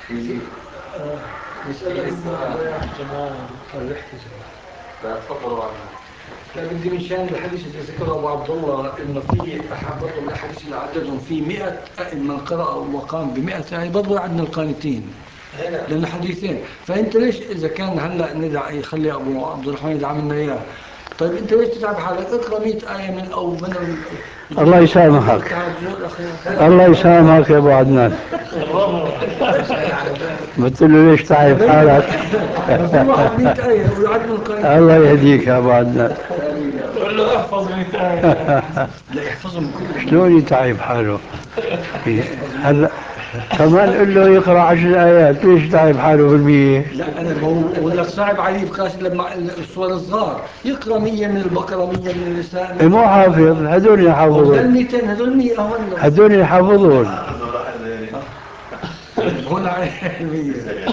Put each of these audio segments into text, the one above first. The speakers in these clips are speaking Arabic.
مسألة ضياع الجمال والاحتجاج. تفضلوا عنه. لا بدي من شان الحديث اللي ذكره أبو عبد الله إنه في أحد برضه من الأحاديث اللي عددهم في 100 من قرأ وقام ب100 آية برضه عندنا القانتين. لأن حديثين، فأنت ليش إذا كان هلا ندعي يخلي أبو عبد الرحمن يدعم لنا إياه؟ طيب أنت ليش تتعب حالك؟ اقرأ 100 آية من أو من الله يسامحك. الله يسامحك يا ابو عدنان. بتقول له ليش تعب حالك؟ في واحد 100 آية ويعد من القانتين. الله يهديك يا ابو عدنان. قول له احفظ 100 آية. لا يحفظهم كلهم. شلون يتعب حاله؟ هلا كمان قل له يقرا 10 آيات، ليش تعب حاله بالمية؟ لا انا بقول لك صعب عليه بخاص لما الصور الصغار يقرا 100 من البقره 100 من النساء. مو حافظ، هذول يحافظون. هذول 200 هذول 100 هون هذول يحافظون. هون على 100.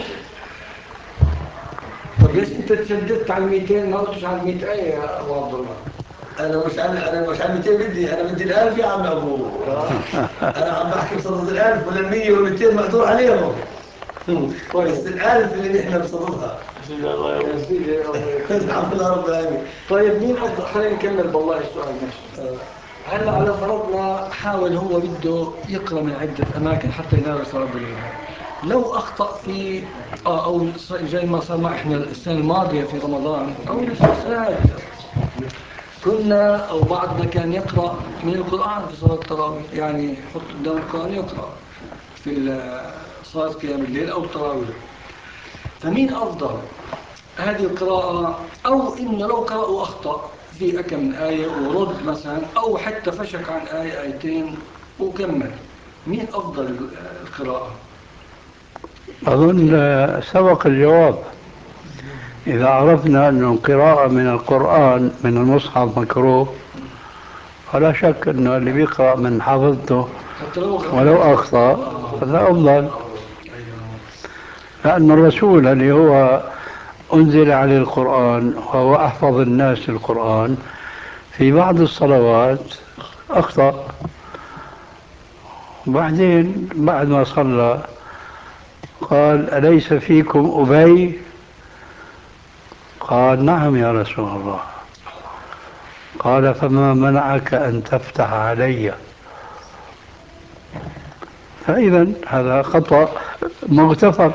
طب ليش انت تشددت على 200 ما قلتش على 100 آية يا ابو عبد الله؟ انا مش عم 200 بدي ال1000 يا عم ابو. انا عم بحكي بصدد ال1000 ولا ال100 وال200 مقدور عليهم. بس ال1000 اللي نحن بصددها. يا سيدي الله رب العالمين. طيب مين افضل؟ خلينا نكمل والله السؤال ماشي. هلا على فرضنا حاول هو بده يقرا من عده اماكن حتى ينال ثواب الإيمان. لو اخطا في او زي ما صار معنا السنه الماضيه في رمضان او السنه هذه كنا او بعضنا كان يقرا من القران في صلاه التراويح، يعني يحط قدام القران يقرا في صلاه قيام الليل او التراويح. فمين افضل؟ هذه القراءة أو إنه لو قرأ وأخطأ في أكم من آية ورد مثلا أو حتى فشك عن آية آيتين وكمل، مين أفضل القراءة؟ أظن سبق الجواب. إذا عرفنا أن القراءة من القرآن من المصحف مكروه، فلا شك أنه اللي بيقرأ من حافظته ولو أخطأ هذا أفضل. لأن الرسول اللي هو أنزل عليه القرآن وهو أحفظ الناس القرآن في بعض الصلوات أخطأ، وبعدين بعد ما صلى قال: أليس فيكم أبي؟ قال: نعم يا رسول الله. قال: فما منعك أن تفتح علي؟ فإذا هذا خطأ مغتفر.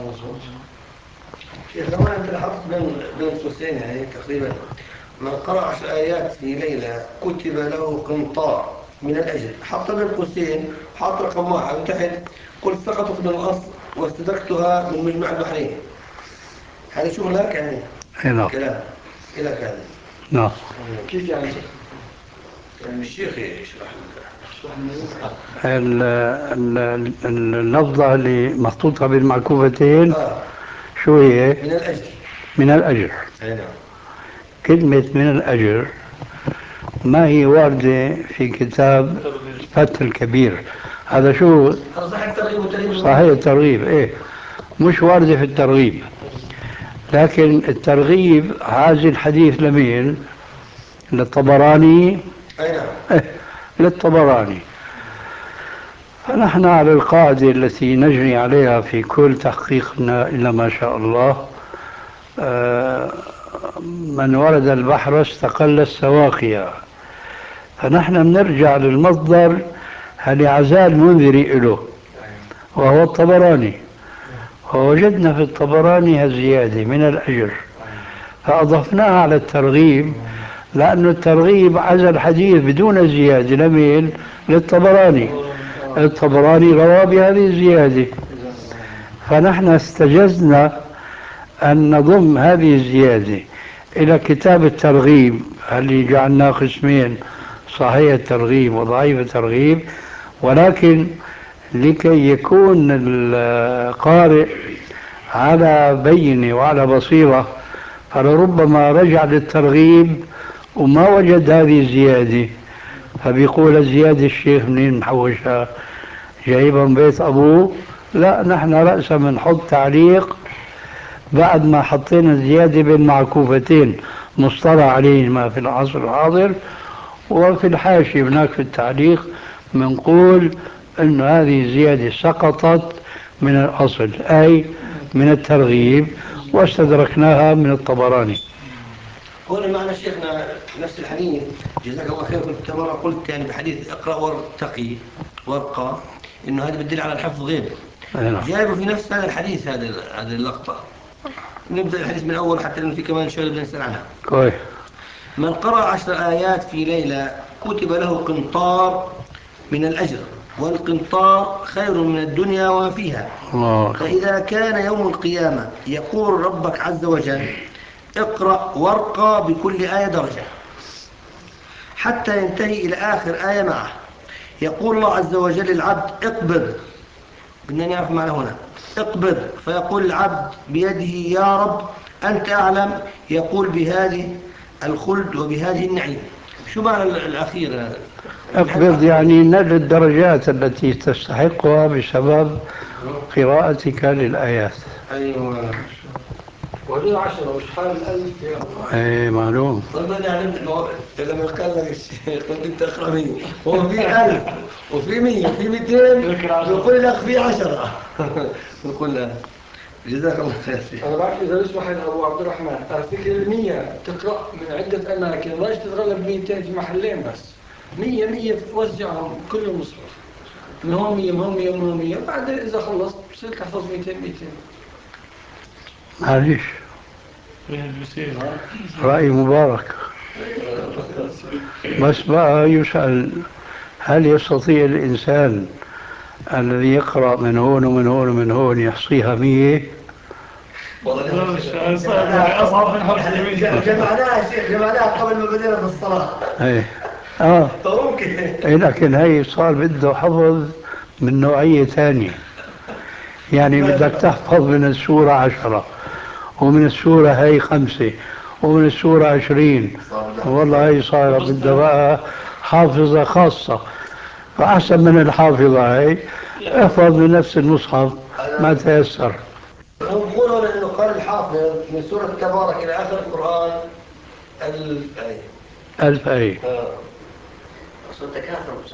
شيخ لو انت لاحظت بين قوسين يعني تقريبا من قرأ 10 آيات في ليلة كتب له قنطار من الأجر. حط بين قوسين حط رقم واحد وتحت قلت سقطت من الأصل واستدركتها من مجمع البحرين. هذا شغلك يعني نعم. كلام إلى كلام. نعم. كيف يعني؟ يعني الشيخ يشرح لك. اللفظة اللي محطوطة بالمعكوفتين شو هي؟ من الأجر. من الأجر. نعم. كلمة من الأجر ما هي واردة في كتاب الفتح الكبير. هذا شو؟ صحيح الترغيب والترهيب. صحيح الترغيب، إيه، مش واردة في الترغيب. لكن الترغيب هذا الحديث لمين؟ للطبراني. أي نعم. إيه، للطبراني. فنحن على القاعدة التي نجري عليها في كل تحقيقنا إلا ما شاء الله، من ورد البحر استقل السواقيا. فنحن بنرجع للمصدر اللي عزاه المنذري له وهو الطبراني، ووجدنا في الطبراني هالزيادة من الأجر فأضفناها على الترغيب، لأن الترغيب عزى الحديث بدون زيادة لمين؟ للطبراني. الطبراني روى بهذه الزيادة، فنحن استجزنا أن نضم هذه الزيادة إلى كتاب الترغيب اللي جعلناه قسمين: صحيح الترغيب وضعيف الترغيب. ولكن لكي يكون القارئ على بينة وعلى بصيرة، فلربما رجع للترغيب وما وجد هذه الزيادة، فبيقول الزيادة الشيخ منين محوشها؟ جايبها من بيت أبوه؟ لا، نحن رأسا بنحط تعليق بعد ما حطينا زيادة بين معكوفتين مصطلح عليهما في العصر الحاضر، وفي الحاشية هناك في التعليق بنقول أن هذه الزيادة سقطت من الأصل، أي من الترغيب، واستدركناها من الطبراني. هنا معنا شيخنا نفس الحديث، جزاك الله خير. كنت مرة قلت يعني بحديث اقرأ وارتقي وارقى، إنه هذا بيدل على الحفظ غير نعم. جايبه في نفس هذا الحديث، هذه اللقطة. نبدأ الحديث من أول حتى لأنه في كمان شوية بدنا نسأل عنها. كويس. من قرأ 10 آيات في ليلة كتب له قنطار من الأجر، والقنطار خير من الدنيا وما فيها. الله أكبر. فإذا كان يوم القيامة يقول ربك عز وجل اقرأ وارقى بكل آية درجة، حتى ينتهي إلى آخر آية معه. يقول الله عز وجل للعبد اقبض، بدنا نعرف معنى هنا اقبض، فيقول العبد بيده يا رب أنت أعلم، يقول بهذه الخلد وبهذه النعيم. شو معنى الأخير؟ اقبض يعني نل الدرجات التي تستحقها بسبب قراءتك للآيات. أيوة. وهذول 10 وش حال الألف يا أخوان؟ ايه معلوم. والله يعني لما قال لك الشيخ قلت انت اقرا 100، هو في 1000 وفي 100 وفي 200، يقول لك في 10. يقول له جزاك الله خير شيخ. أنا بعرف إذا يسمح أبو عبد الرحمن أفتكر 100 تقرأ من عدة أماكن، لا تتغلب 200 في محلين بس. 100 توزعهم كل المصحف، من هون 100 من هون 100 من هون 100، بعد إذا خلصت بصير تحفظ 200. معلش، رأي مبارك. بس بقى يسأل، هل يستطيع الإنسان الذي يقرأ من هون ومن هون ومن هون يحصيها 100؟ والله اصعب من حفظ جمعناها شيخ، جمعناها قبل ما بدينا بالصلاه. ايه فممكن. إيه، لكن هي صار بده حفظ من نوعية ثانية. يعني بدك تحفظ من السورة 10، ومن السورة هي 5، ومن السورة 20. والله هي صار بدها بقى حافظة خاصة. فأحسن من الحافظة هي احفظ من نفس المصحف ما تيسر. نقول انه قال الحافظ من سوره تبارك الى اخر القران 1000 آية. 1000 آية. أصل تكاثر